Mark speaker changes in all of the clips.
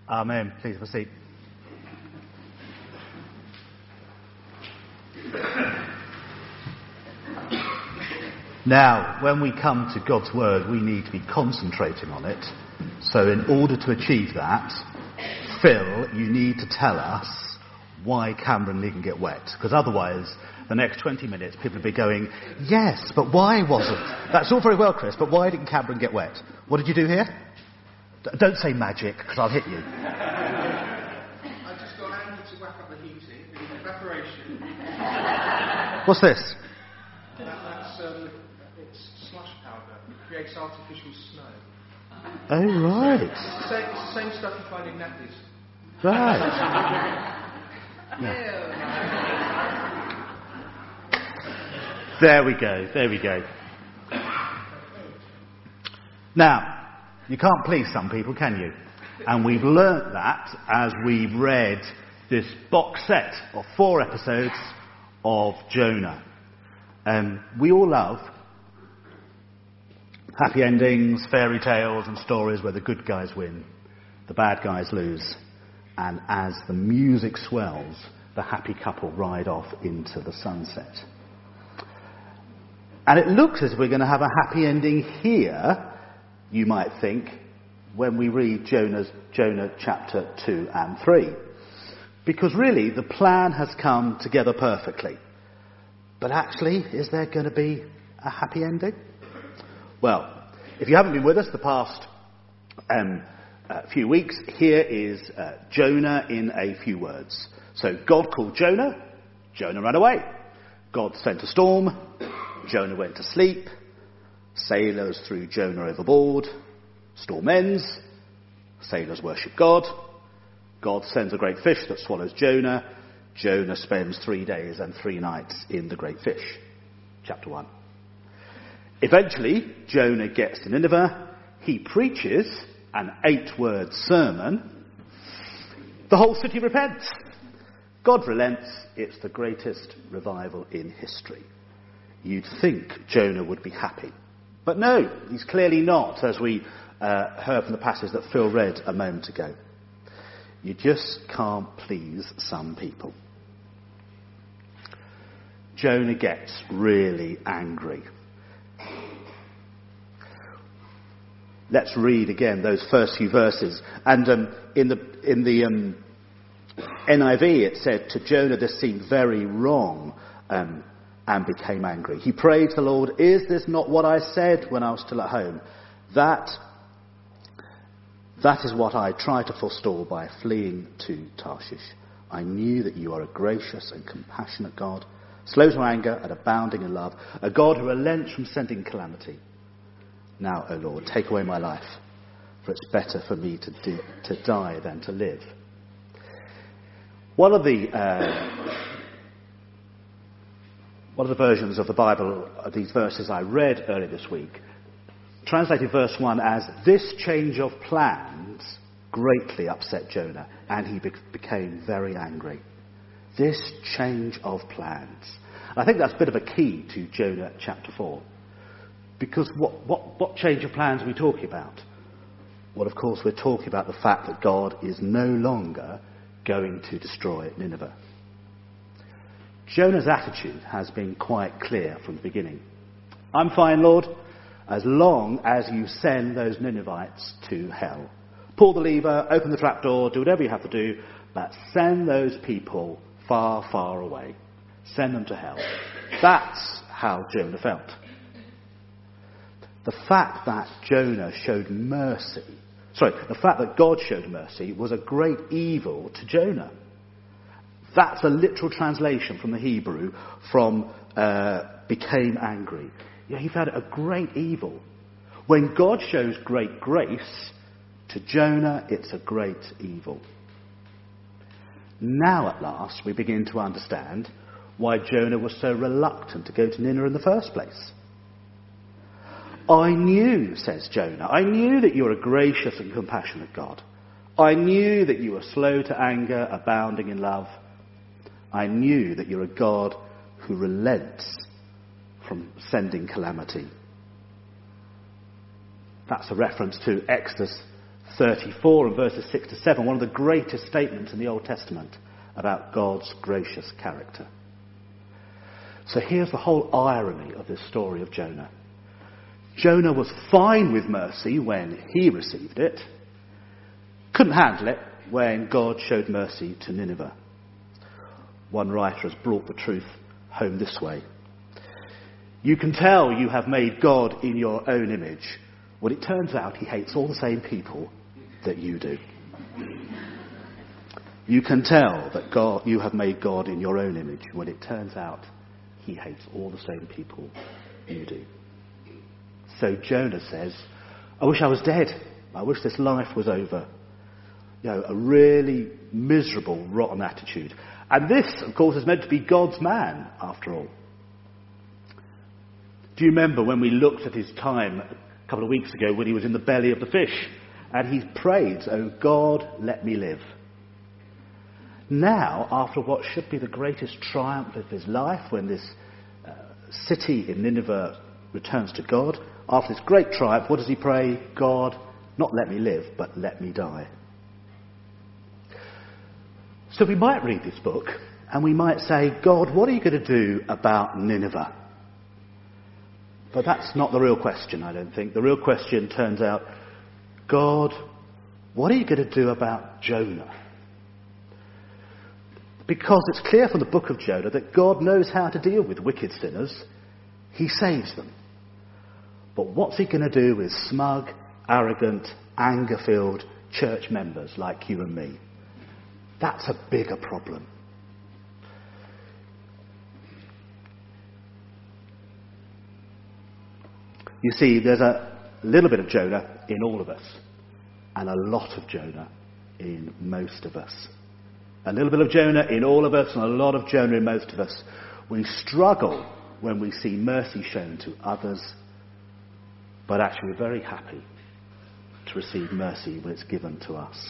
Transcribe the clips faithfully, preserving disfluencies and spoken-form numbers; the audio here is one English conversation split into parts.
Speaker 1: Amen. Please have a seat. Now, when we come to God's Word, we need to be concentrating on it. So in order to achieve that, Phil, you need to tell us why Camberley can get wet. Because otherwise, the next twenty minutes, people will be going, yes, but why wasn't... That's all very well, Chris, but why didn't Camberley get wet? What did you do here? D- don't say magic, because I'll hit you.
Speaker 2: I just got Andy to whack up the heating, the evaporation.
Speaker 1: What's this?
Speaker 2: That, that's, um, it's slush powder. It creates artificial snow.
Speaker 1: Oh, right.
Speaker 2: It's the same, it's the same stuff you find in nappies.
Speaker 1: Right.
Speaker 2: Yeah.
Speaker 1: There we go, there we go. Now, you can't please some people, can you? And we've learnt that as we've read this box set of four episodes of Jonah. Um, we all love happy endings, fairy tales and stories where the good guys win, the bad guys lose. And as the music swells, the happy couple ride off into the sunset. And it looks as if we're going to have a happy ending here, you might think, when we read Jonah's, Jonah chapter two and three. Because really, the plan has come together perfectly. But actually, is there going to be a happy ending? Well, if you haven't been with us the past um, uh, few weeks, here is uh, Jonah in a few words. So God called Jonah, Jonah ran away. God sent a storm, Jonah went to sleep. Sailors threw Jonah overboard. Storm ends. Sailors worship God. God sends a great fish that swallows Jonah. Jonah spends three days and three nights in the great fish. Chapter one. Eventually, Jonah gets to Nineveh. He preaches an eight-word sermon. The whole city repents. God relents. It's the greatest revival in history. You'd think Jonah would be happy. But no, he's clearly not, as we uh, heard from the passage that Phil read a moment ago. You just can't please some people. Jonah gets really angry. Let's read again those first few verses. And um, in the in the um, N I V it said, to Jonah this seemed very wrong, um, and became angry. He prayed to the Lord, is this not what I said when I was still at home? That, that is what I tried to forestall by fleeing to Tarshish. I knew that you are a gracious and compassionate God, slow to anger and abounding in love, a God who relents from sending calamity. Now, O Lord, take away my life, for it's better for me to, di- to die than to live. One of the uh, one of the versions of the Bible of these verses I read earlier this week translated verse one as, this change of plans greatly upset Jonah, and he be- became very angry. This change of plans. And I think that's a bit of a key to Jonah chapter four. Because what, what, what change of plans are we talking about? Well, of course, we're talking about the fact that God is no longer going to destroy Nineveh. Jonah's attitude has been quite clear from the beginning. I'm fine, Lord, as long as you send those Ninevites to hell. Pull the lever, open the trapdoor, do whatever you have to do, but send those people far, far away. Send them to hell. That's how Jonah felt. The fact that Jonah showed mercy, sorry, the fact that God showed mercy was a great evil to Jonah. That's a literal translation from the Hebrew from uh, became angry. Yeah, he found it a great evil. When God shows great grace to Jonah, it's a great evil. Now at last we begin to understand why Jonah was so reluctant to go to Nineveh in the first place. I knew, says Jonah, I knew that you were a gracious and compassionate God. I knew that you were slow to anger, abounding in love. I knew that you're a God who relents from sending calamity. That's a reference to Exodus thirty-four and verses six to seven, one of the greatest statements in the Old Testament about God's gracious character. So here's the whole irony of this story of Jonah. Jonah was fine with mercy when he received it, couldn't handle it when God showed mercy to Nineveh. One writer has brought the truth home this way. You can tell you have made God in your own image when it turns out he hates all the same people that you do. You can tell that God, you have made God in your own image when it turns out he hates all the same people you do. So Jonah says, I wish I was dead. I wish this life was over. You know, a really miserable, rotten attitude. And this, of course, is meant to be God's man, after all. Do you remember when we looked at his time a couple of weeks ago when he was in the belly of the fish? And he prayed, oh God, let me live. Now, after what should be the greatest triumph of his life, when this uh, city in Nineveh returns to God, after this great triumph, what does he pray? God, not let me live, but let me die. So we might read this book and we might say, God, what are you going to do about Nineveh? But that's not the real question, I don't think. The real question turns out, God, what are you going to do about Jonah? Because it's clear from the book of Jonah that God knows how to deal with wicked sinners. He saves them. But what's he going to do with smug, arrogant, anger-filled church members like you and me? That's a bigger problem. You see, there's a little bit of Jonah in all of us, and a lot of Jonah in most of us. A little bit of Jonah in all of us, and a lot of Jonah in most of us. We struggle when we see mercy shown to others, but actually we're very happy to receive mercy when it's given to us.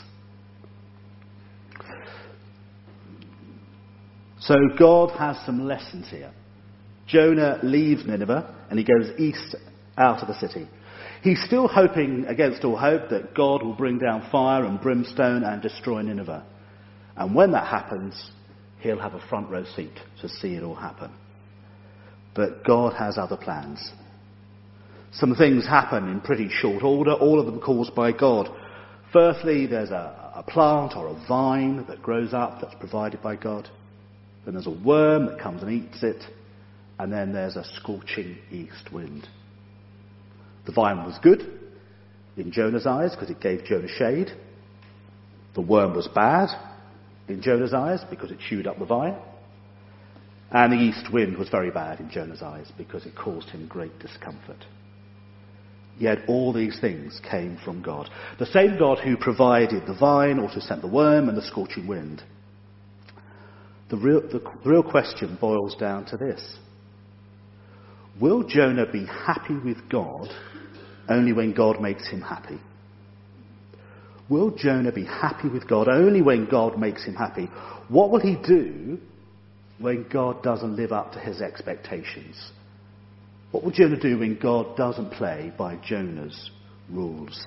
Speaker 1: So God has some lessons here. Jonah leaves Nineveh and he goes east out of the city. He's still hoping against all hope that God will bring down fire and brimstone and destroy Nineveh. And when that happens, he'll have a front row seat to see it all happen. But God has other plans. Some things happen in pretty short order, all of them caused by God. Firstly, there's a, a plant or a vine that grows up that's provided by God. Then there's a worm that comes and eats it. And then there's a scorching east wind. The vine was good in Jonah's eyes because it gave Jonah shade. The worm was bad in Jonah's eyes because it chewed up the vine. And the east wind was very bad in Jonah's eyes because it caused him great discomfort. Yet all these things came from God. The same God who provided the vine also sent the worm and the scorching wind. The real, the real question boils down to this. Will Jonah be happy with God only when God makes him happy? Will Jonah be happy with God only when God makes him happy? What will he do when God doesn't live up to his expectations? What will Jonah do when God doesn't play by Jonah's rules?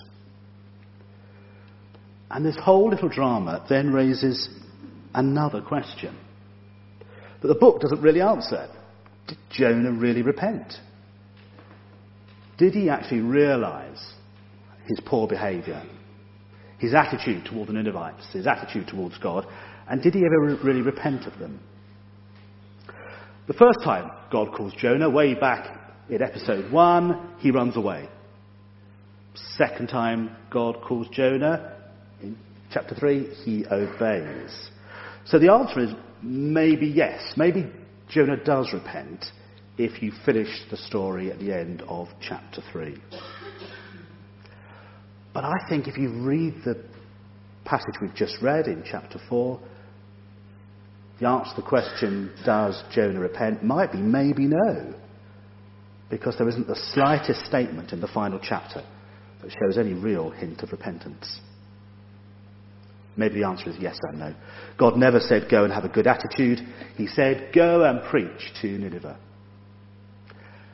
Speaker 1: And this whole little drama then raises another question that the book doesn't really answer. Did Jonah really repent? Did he actually realise his poor behaviour, his attitude toward the Ninevites, his attitude towards God, and did he ever really repent of them? The first time God calls Jonah, way back in episode one, he runs away. Second time God calls Jonah, in chapter three, he obeys. So the answer is maybe yes. Maybe Jonah does repent if you finish the story at the end of chapter three. But I think if you read the passage we've just read in chapter four, the answer to the question, does Jonah repent, might be maybe no. Because there isn't the slightest statement in the final chapter that shows any real hint of repentance. Maybe the answer is yes and no. God never said go and have a good attitude. He said go and preach to Nineveh.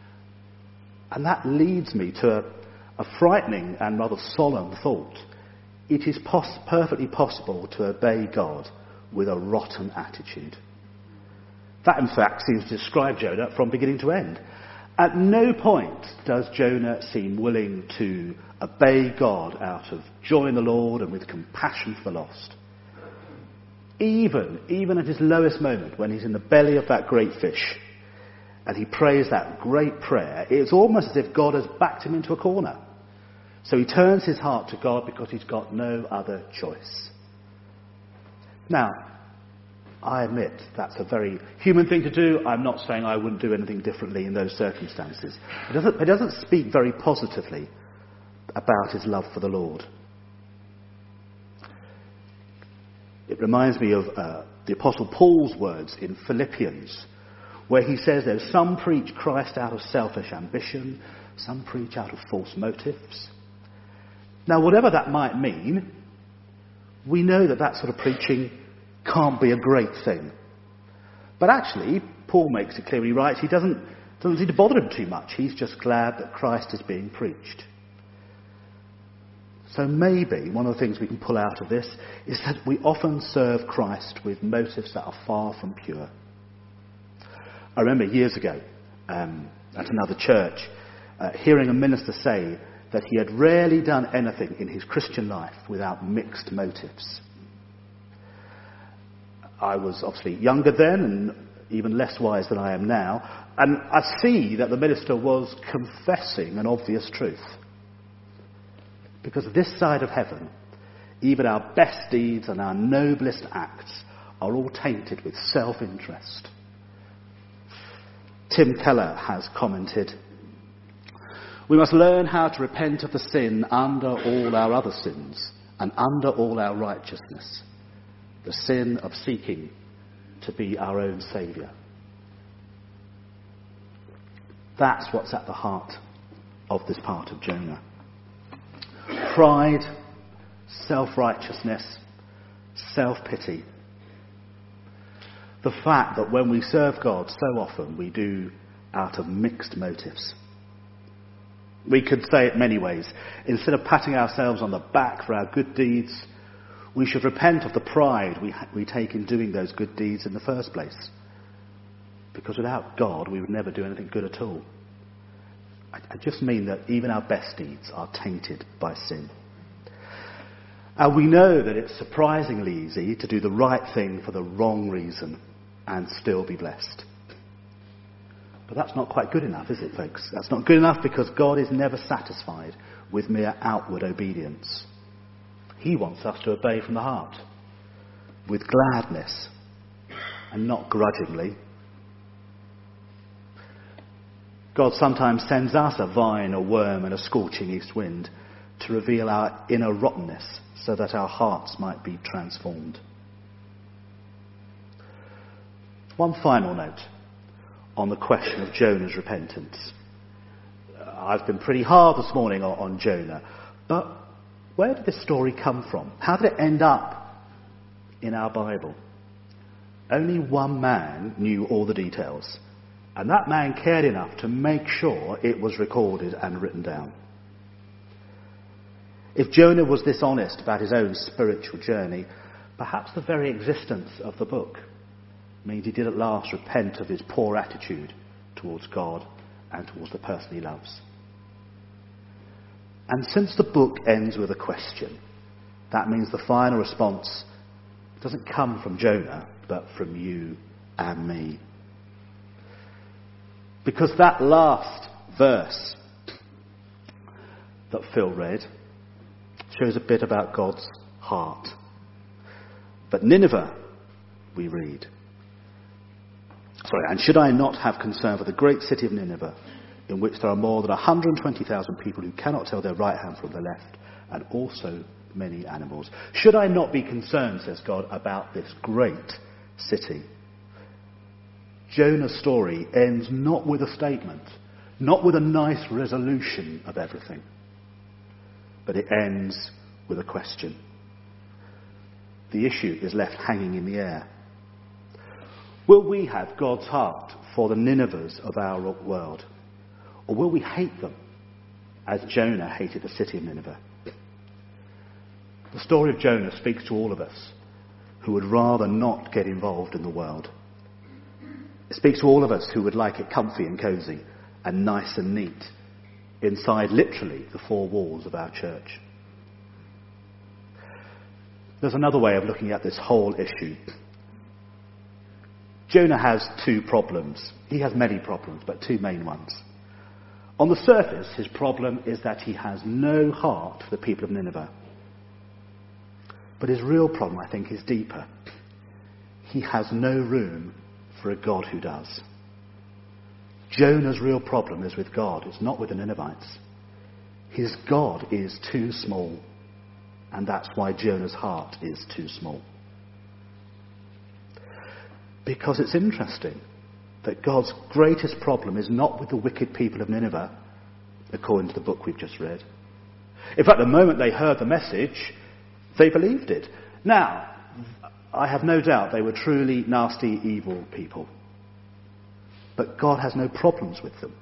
Speaker 1: And that leads me to a, a frightening and rather solemn thought. it is pos- perfectly possible to obey God with a rotten attitude. That, in fact, seems to describe Jonah from beginning to end. At no point does Jonah seem willing to obey God out of joy in the Lord and with compassion for the lost. Even, even at his lowest moment, when he's in the belly of that great fish, and he prays that great prayer, it's almost as if God has backed him into a corner. So he turns his heart to God because he's got no other choice. Now, I admit that's a very human thing to do. I'm not saying I wouldn't do anything differently in those circumstances. It doesn't, it doesn't speak very positively about his love for the Lord. It reminds me of uh, the Apostle Paul's words in Philippians, where he says there's some preach Christ out of selfish ambition, some preach out of false motives. Now, whatever that might mean, we know that that sort of preaching can't be a great thing. But actually, Paul makes it clear when he writes, he doesn't, doesn't seem to bother him too much. He's just glad that Christ is being preached. So maybe one of the things we can pull out of this is that we often serve Christ with motives that are far from pure. I remember years ago, um, at another church, uh, hearing a minister say that he had rarely done anything in his Christian life without mixed motives. I was obviously younger then and even less wise than I am now, and I see that the minister was confessing an obvious truth. Because this side of heaven, even our best deeds and our noblest acts are all tainted with self-interest. Tim Keller has commented, "We must learn how to repent of the sin under all our other sins and under all our righteousness, the sin of seeking to be our own saviour." That's what's at the heart of this part of Jonah. Pride, self-righteousness, self-pity. The fact that when we serve God, so often we do out of mixed motives. We could say it many ways. Instead of patting ourselves on the back for our good deeds, we should repent of the pride we, we take in doing those good deeds in the first place. Because without God, we would never do anything good at all. I, I just mean that even our best deeds are tainted by sin. And we know that it's surprisingly easy to do the right thing for the wrong reason and still be blessed. But that's not quite good enough, is it, folks? That's not good enough because God is never satisfied with mere outward obedience. He wants us to obey from the heart, with gladness, and not grudgingly. God sometimes sends us a vine, a worm, and a scorching east wind to reveal our inner rottenness so that our hearts might be transformed. One final note on the question of Jonah's repentance. I've been pretty hard this morning on, on Jonah, but where did this story come from? How did it end up in our Bible? Only one man knew all the details, and that man cared enough to make sure it was recorded and written down. If Jonah was dishonest about his own spiritual journey, perhaps the very existence of the book means he did at last repent of his poor attitude towards God and towards the person he loves. And since the book ends with a question, that means the final response doesn't come from Jonah, but from you and me. Because that last verse that Phil read shows a bit about God's heart. But Nineveh, we read, sorry, and should I not have concern for the great city of Nineveh, in which there are more than one hundred twenty thousand people who cannot tell their right hand from their left, and also many animals? Should I not be concerned, says God, about this great city? Jonah's story ends not with a statement, not with a nice resolution of everything, but it ends with a question. The issue is left hanging in the air. Will we have God's heart for the Ninevehs of our world? Or will we hate them as Jonah hated the city of Nineveh? The story of Jonah speaks to all of us who would rather not get involved in the world. It speaks to all of us who would like it comfy and cosy and nice and neat inside, literally, the four walls of our church. There's another way of looking at this whole issue. Jonah has two problems. He has many problems, but two main ones. On the surface, his problem is that he has no heart for the people of Nineveh. But his real problem, I think, is deeper. He has no room for a God who does. Jonah's real problem is with God. It's not with the Ninevites. His God is too small. And that's why Jonah's heart is too small. Because it's interesting that God's greatest problem is not with the wicked people of Nineveh, according to the book we've just read. In fact, the moment they heard the message, they believed it. Now, I have no doubt they were truly nasty, evil people. But God has no problems with them.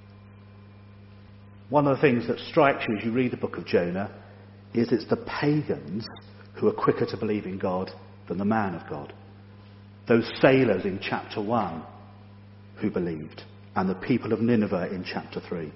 Speaker 1: One of the things that strikes you as you read the book of Jonah is it's the pagans who are quicker to believe in God than the man of God. Those sailors in chapter one who believed, and the people of Nineveh in chapter three.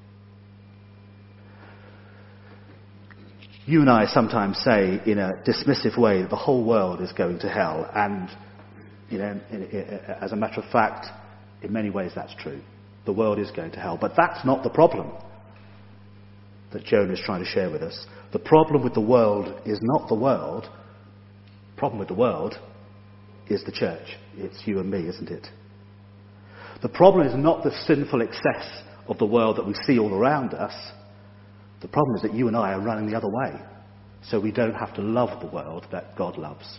Speaker 1: You and I sometimes say in a dismissive way that the whole world is going to hell, and you know, in, in, as a matter of fact, in many ways that's true. The world is going to hell, but that's not the problem that Jonah is trying to share with us. The problem with the world is not the world. The problem with the world is the church. It's you and me, isn't it? The problem is not the sinful excess of the world that we see all around us. The problem is that you and I are running the other way, so we don't have to love the world that God loves.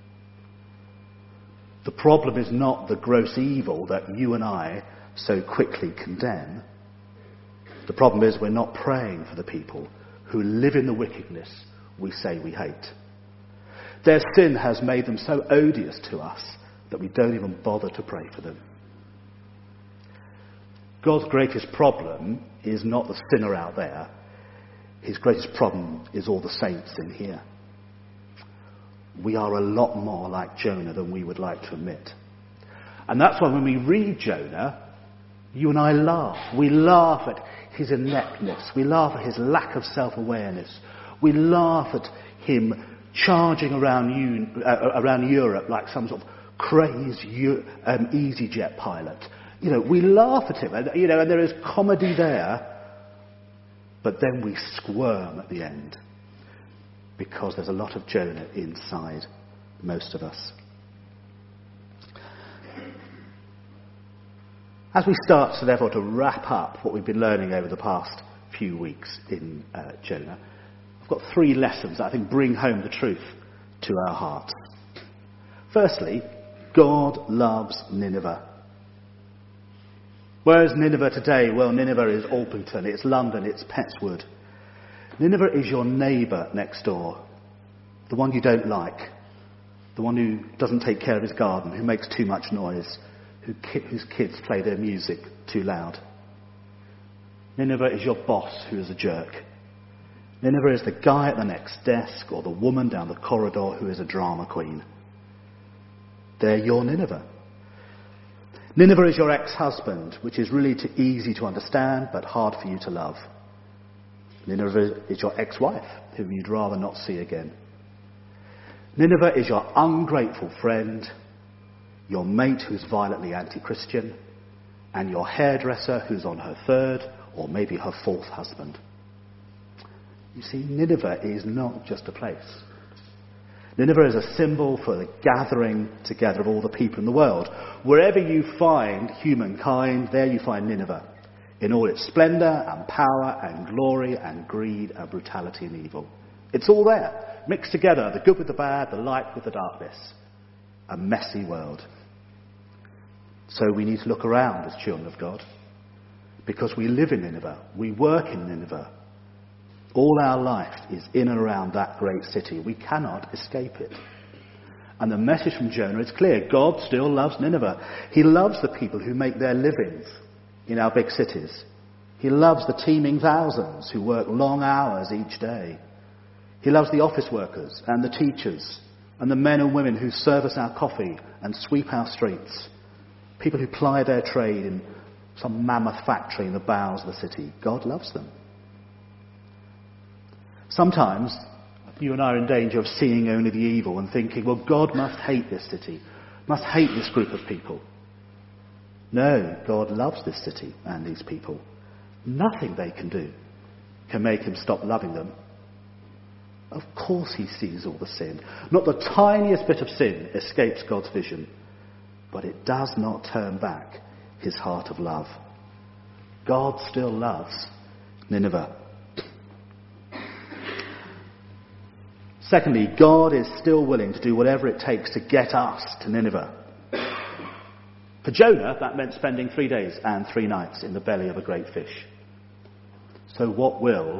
Speaker 1: The problem is not the gross evil that you and I so quickly condemn. The problem is we're not praying for the people who live in the wickedness we say we hate. Their sin has made them so odious to us that we don't even bother to pray for them. God's greatest problem is not the sinner out there. His greatest problem is all the saints in here. We are a lot more like Jonah than we would like to admit. And that's why when we read Jonah, you and I laugh. We laugh at his ineptness. We laugh at his lack of self-awareness. We laugh at him charging around, you, uh, around Europe like some sort of crazed um, EasyJet pilot. You know, we laugh at him, and, you know, and there is comedy there, but then we squirm at the end because there's a lot of Jonah inside most of us. As we start, so therefore, to wrap up what we've been learning over the past few weeks in uh, Jonah, I've got three lessons that I think bring home the truth to our hearts. Firstly, God loves Nineveh. Where is Nineveh today? Well, Nineveh is Alpington, it's London, it's Petswood. Nineveh is your neighbour next door, the one you don't like, the one who doesn't take care of his garden, who makes too much noise, who ki- whose kids play their music too loud. Nineveh is your boss who is a jerk. Nineveh is the guy at the next desk or the woman down the corridor who is a drama queen. They're your Nineveh. Nineveh is your ex-husband, which is really too easy to understand but hard for you to love. Nineveh is your ex-wife, whom you'd rather not see again. Nineveh is your ungrateful friend, your mate who's violently anti-Christian, and your hairdresser who's on her third or maybe her fourth husband. You see, Nineveh is not just a place. Nineveh is a symbol for the gathering together of all the people in the world. Wherever you find humankind, there you find Nineveh, in all its splendour and power and glory and greed and brutality and evil. It's all there, mixed together, the good with the bad, the light with the darkness. A messy world. So we need to look around as children of God, because we live in Nineveh, we work in Nineveh. All our life is in and around that great city. We cannot escape it. And the message from Jonah is clear. God still loves Nineveh. He loves the people who make their livings in our big cities. He loves the teeming thousands who work long hours each day. He loves the office workers and the teachers and the men and women who serve us our coffee and sweep our streets. People who ply their trade in some mammoth factory in the bowels of the city. God loves them. Sometimes you and I are in danger of seeing only the evil and thinking, well, God must hate this city, must hate this group of people. No, God loves this city and these people. Nothing they can do can make him stop loving them. Of course he sees all the sin. Not the tiniest bit of sin escapes God's vision, but it does not turn back his heart of love. God still loves Nineveh. Secondly, God is still willing to do whatever it takes to get us to Nineveh. For Jonah, that meant spending three days and three nights in the belly of a great fish. So what will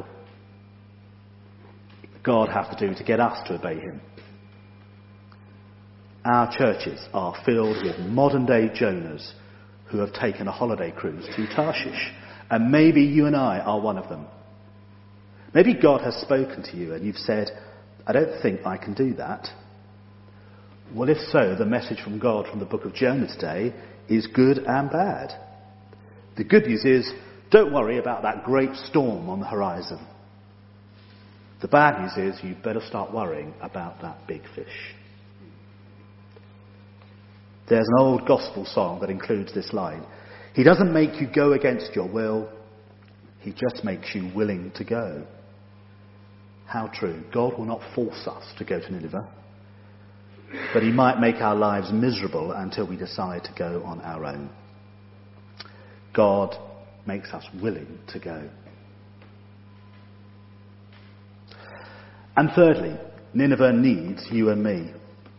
Speaker 1: God have to do to get us to obey him? Our churches are filled with modern-day Jonahs who have taken a holiday cruise to Tarshish. And maybe you and I are one of them. Maybe God has spoken to you and you've said, I don't think I can do that. Well, if so, the message from God from the book of Jonah today is good and bad. The good news is, don't worry about that great storm on the horizon. The bad news is, you better start worrying about that big fish. There's an old gospel song that includes this line. He doesn't make you go against your will. He just makes you willing to go. How true. God will not force us to go to Nineveh, but he might make our lives miserable until we decide to go on our own. God makes us willing to go. And thirdly, Nineveh needs you and me.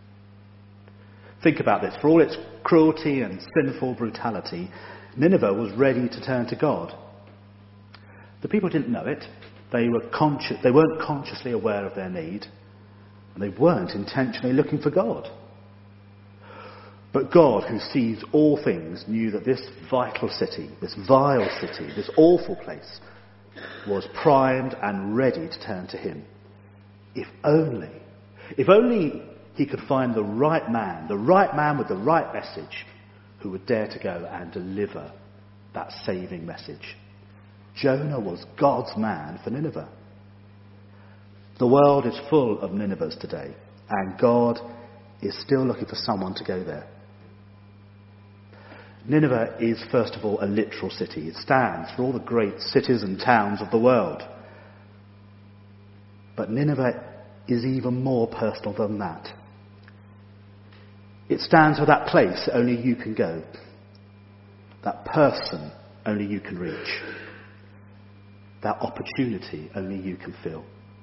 Speaker 1: Think about this. For all its cruelty and sinful brutality, Nineveh was ready to turn to God. The people didn't know it. They were consci- they weren't consciously aware of their need, and they weren't intentionally looking for God. But God, who sees all things, knew that this vital city, this vile city, this awful place, was primed and ready to turn to him. If only, if only he could find the right man, the right man with the right message, who would dare to go and deliver that saving message. Jonah was God's man for Nineveh. The world is full of Ninevehs today, and God is still looking for someone to go there. Nineveh is, first of all, a literal city. It stands for all the great cities and towns of the world. But Nineveh is even more personal than that. It stands for that place only you can go. That person only you can reach. That opportunity only you can fill.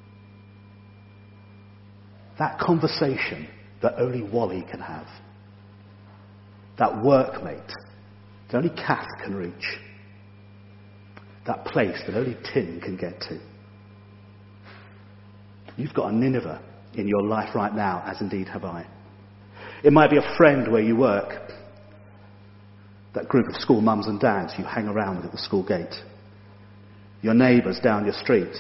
Speaker 1: That conversation that only Wally can have. That workmate that only Kath can reach. That place that only Tim can get to. You've got a Nineveh in your life right now, as indeed have I. It might be a friend where you work. That group of school mums and dads you hang around with at the school gate. Your neighbours down your street.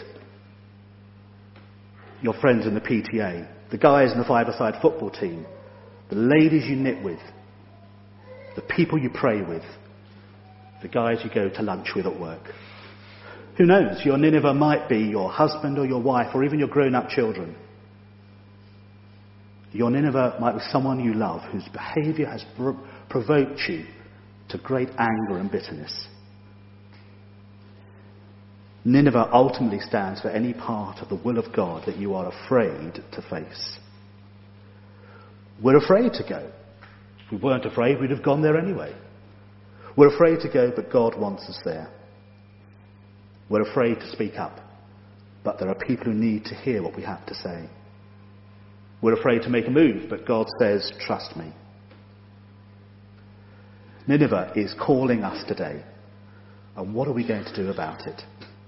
Speaker 1: Your friends in the P T A. The guys in the five-a-side football team. The ladies you knit with. The people you pray with. The guys you go to lunch with at work. Who knows? Your Nineveh might be your husband or your wife or even your grown-up children. Your Nineveh might be someone you love whose behaviour has pro- provoked you to great anger and bitterness. Nineveh ultimately stands for any part of the will of God that you are afraid to face. We're afraid to go. If we weren't afraid, we'd have gone there anyway. We're afraid to go, but God wants us there. We're afraid to speak up, but there are people who need to hear what we have to say. We're afraid to make a move, but God says, trust me. Nineveh is calling us today. And what are we going to do about it?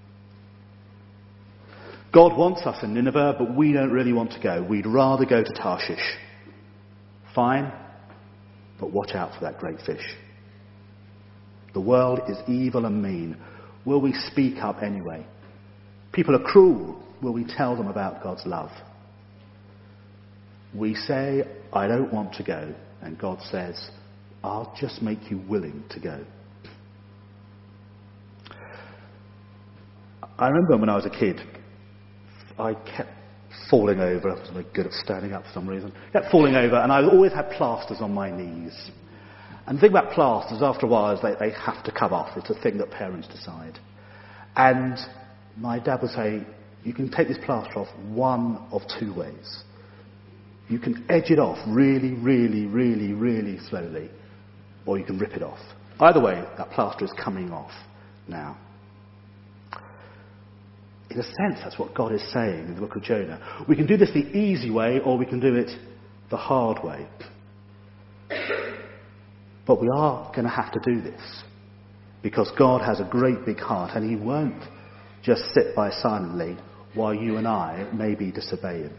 Speaker 1: God wants us in Nineveh, but we don't really want to go. We'd rather go to Tarshish. Fine, but watch out for that great fish. The world is evil and mean. Will we speak up anyway? People are cruel. will we tell them about God's love? We say, I don't want to go. And God says, I'll just make you willing to go. I remember when I was a kid, I kept falling over. I was very good at standing up for some reason. I kept falling over, and I always had plasters on my knees. And the thing about plasters, after a while, is they, they have to come off. It's a thing that parents decide. And my dad would say, you can take this plaster off one of two ways. You can edge it off really, really, really, really slowly, or you can rip it off. Either way, that plaster is coming off now. In a sense, that's what God is saying in the book of Jonah. We can do this the easy way, or we can do it the hard way. But we are going to have to do this, because God has a great big heart, and he won't just sit by silently while you and I maybe disobey him.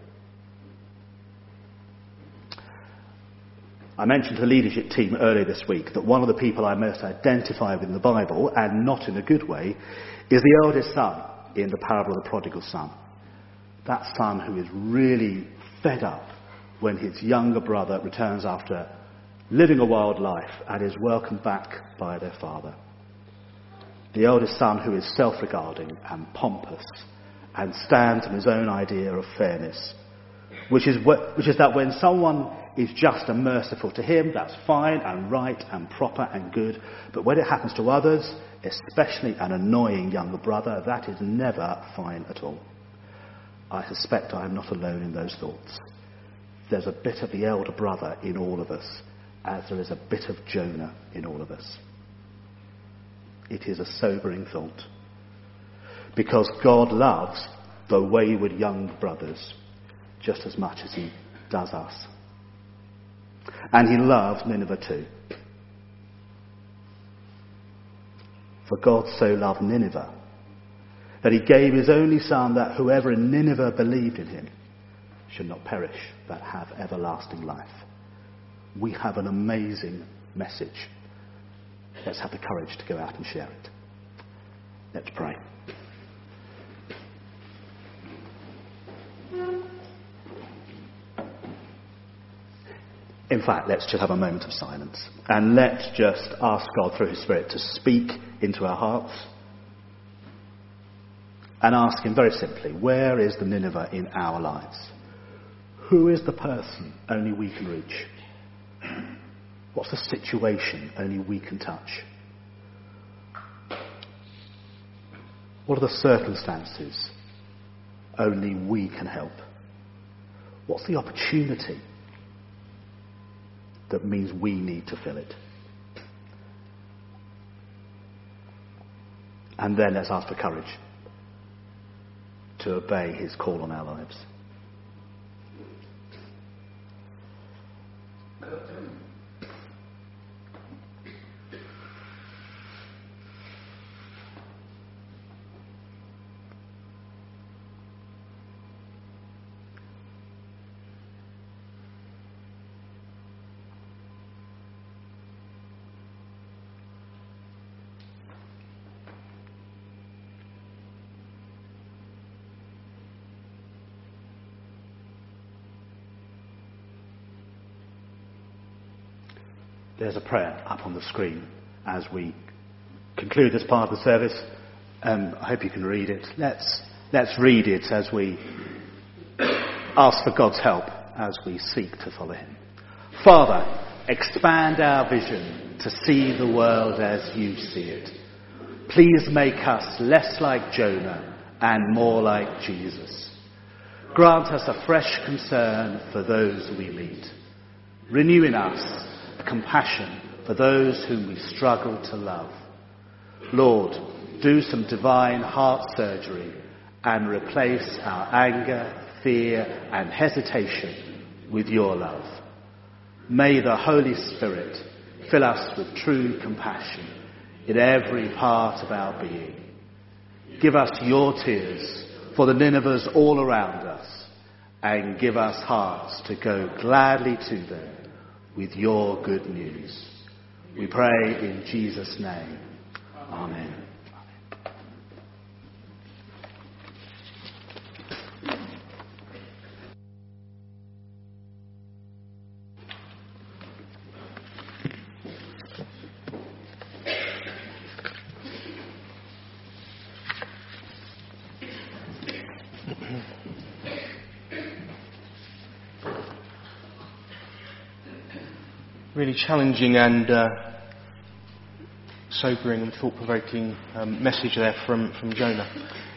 Speaker 1: I mentioned to the leadership team earlier this week that one of the people I most identify with in the Bible, and not in a good way, is the eldest son in the parable of the prodigal son. That son who is really fed up when his younger brother returns after living a wild life and is welcomed back by their father. The eldest son who is self-regarding and pompous and stands on his own idea of fairness, which is, wh- which is that when someone is just and merciful to him, that's fine and right and proper and good. But when it happens to others, especially an annoying younger brother, that is never fine at all. I suspect I am not alone in those thoughts. There's a bit of the elder brother in all of us, as there is a bit of Jonah in all of us. It is a sobering thought, because God loves the wayward young brothers just as much as he does us. And he loves Nineveh too. For God so loved Nineveh that he gave his only son, that whoever in Nineveh believed in him should not perish but have everlasting life. We have an amazing message. Let's have the courage to go out and share it. Let's pray. In fact, let's just have a moment of silence. And let's just ask God through his Spirit to speak into our hearts. And ask him very simply, where is the Nineveh in our lives? Who is the person only we can reach? What's the situation only we can touch? What are the circumstances only we can help? What's the opportunity that means we need to fill it? And then let's ask for courage to obey his call on our lives. There's a prayer up on the screen as we conclude this part of the service. Um, I hope you can read it. Let's, let's read it as we ask for God's help as we seek to follow him. Father, expand our vision to see the world as you see it. Please make us less like Jonah and more like Jesus. Grant us a fresh concern for those we meet. Renew in us compassion for those whom we struggle to love. Lord, do some divine heart surgery and replace our anger, fear and hesitation with your love. May the Holy Spirit fill us with true compassion in every part of our being. Give us your tears for the Ninevehs all around us, and give us hearts to go gladly to them with your good news. We pray in Jesus' name. Amen.
Speaker 2: really challenging and uh, sobering and thought-provoking um, message there from, from Jonah.